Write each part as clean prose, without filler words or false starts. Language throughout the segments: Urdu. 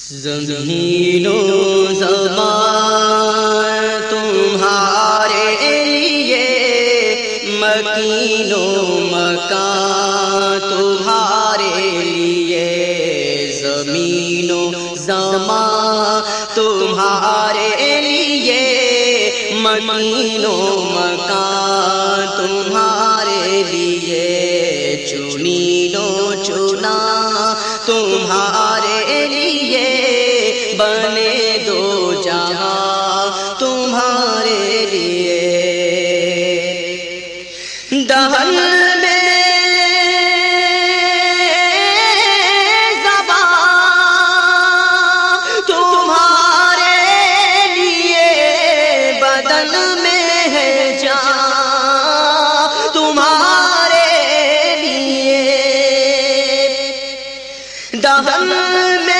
زمین و زمان تمہارے لیے، مکین و مکان تمہارے لیے، زمین و زمان تمہارے لیے، مکین و مکان تمہارے لیے، چنین و چنا تمہارے لیے، بنے دو جہاں تمہارے لیے، دہن میں زبان تمہارے لیے، بدن میں ہے جان تمہارے لیے، دہن میں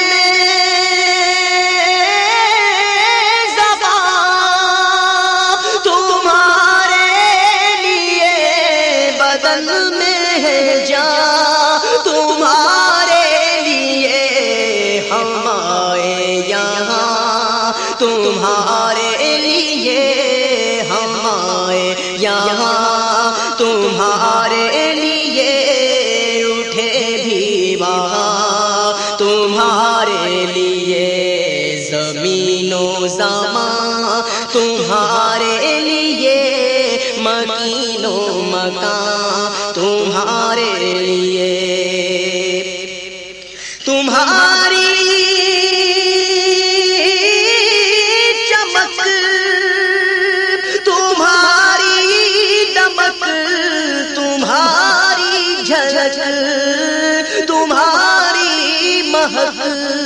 بدن میں ہے جان تمہارے لیے، ہم آئے یہاں تمہارے لیے، ہم آئے یہاں تمہارے لیے، اٹھے بھی وہاں تمہارے لیے، زمین و زمان تمہارے لیے، مکین و مکان تمہارے لیے، تمہاری چمک تمہاری دمک تمہاری جھلک تمہاری مہک،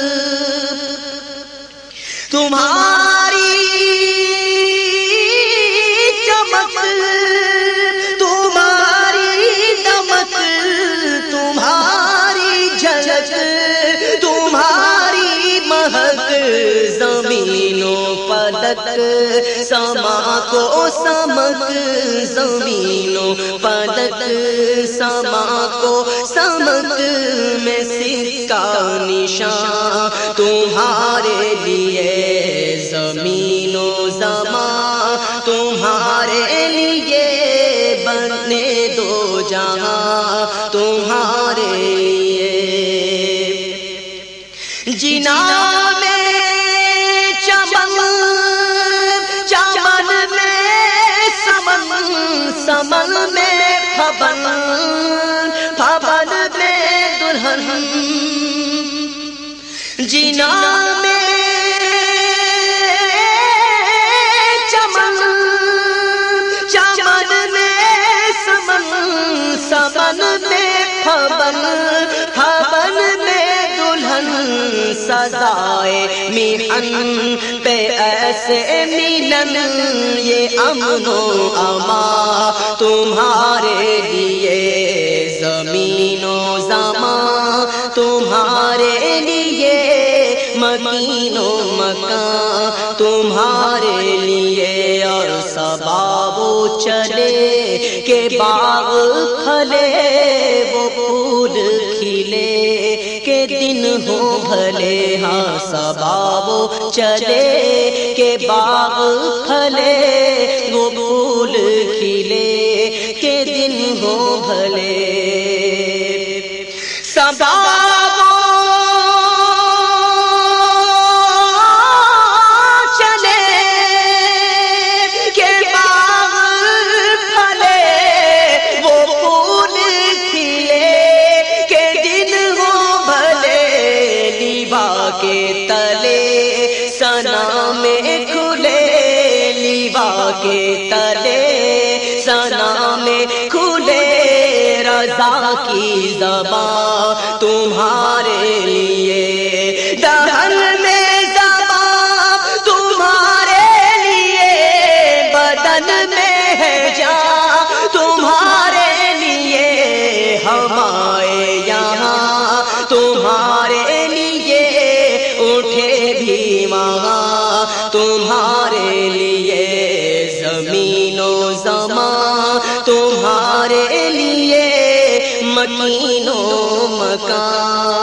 تمہاری چمک تمہاری مہک، زمین و فلک سما کو سمک، زمین و فلک سما کو سمک، میں سکہ نشان تمہارے لیے، زمین و زمان تمہارے لیے، بنے دو جہاں تمہارے لیے، جنا میں چمن چمن میں سمن سمن میں پھبن پھبن میں دلہن، جنا میں چمن چمن میں سمن سمن میں پھبن پھبن میں سزائے میہن پہ ایسے ملن، یہ امن و امان تمہارے لیے، زمین و زمان تمہارے لیے، مکین و مکان تمہارے لیے، اور سباب چلے کہ باغ پھلے وہ پھول کھلے کہ دن ہو بھلے، ہاں سباب چلے کہ باغ پھلے وہ پھول کھلے کہ دن ہو بھلے، سباب چلے کہ باغ پھلے وہ پھول کھلے کہ دن ہو کے تلے سنا میں کھلے، لیوا کے تلے سنا میں کھلے، رضا کی زبان تمہارے لیے، دہن میں زبان تمہارے لیے، بدن میں ہے جان تمہارے لیے، ہم آئے یہاں تمہارے لیے، اٹھے بھی وہاں تمہارے لیے، زمین و زمان تمہارے لیے، مکین و مکان